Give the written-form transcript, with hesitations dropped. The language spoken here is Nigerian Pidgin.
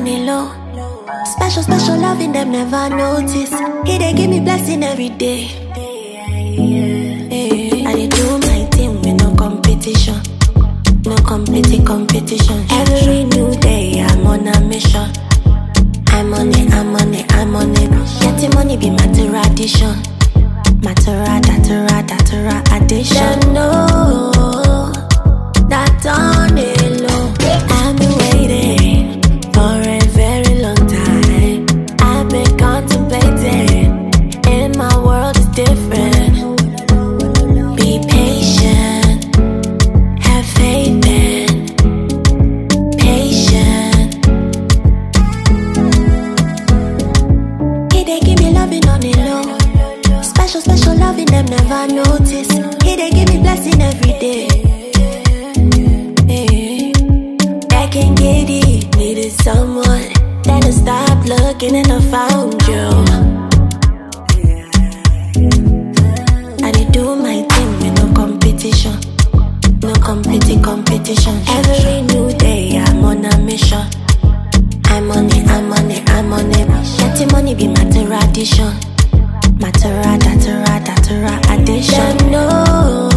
on the low. Special, special loving them never notice. He they give me blessing every day. I dey do my thing with no competition. No competition. Every new day I'm on a mission. I'm on it. Getting money be my tradition. Matera addition. Them know that on the low. I've been waiting for a very long time. I've been contemplating, and my world is different. Be patient, have faith and patient. He they give me loving on the low. Special, special loving them never notice. He they give me blessing every day. Back in giddy, needed someone. Then I stopped looking and I found you. I did do my thing with no competition. No competition. Every new day I'm on a mission. I'm on it. Getting money be my tradition. Matera addition. Them know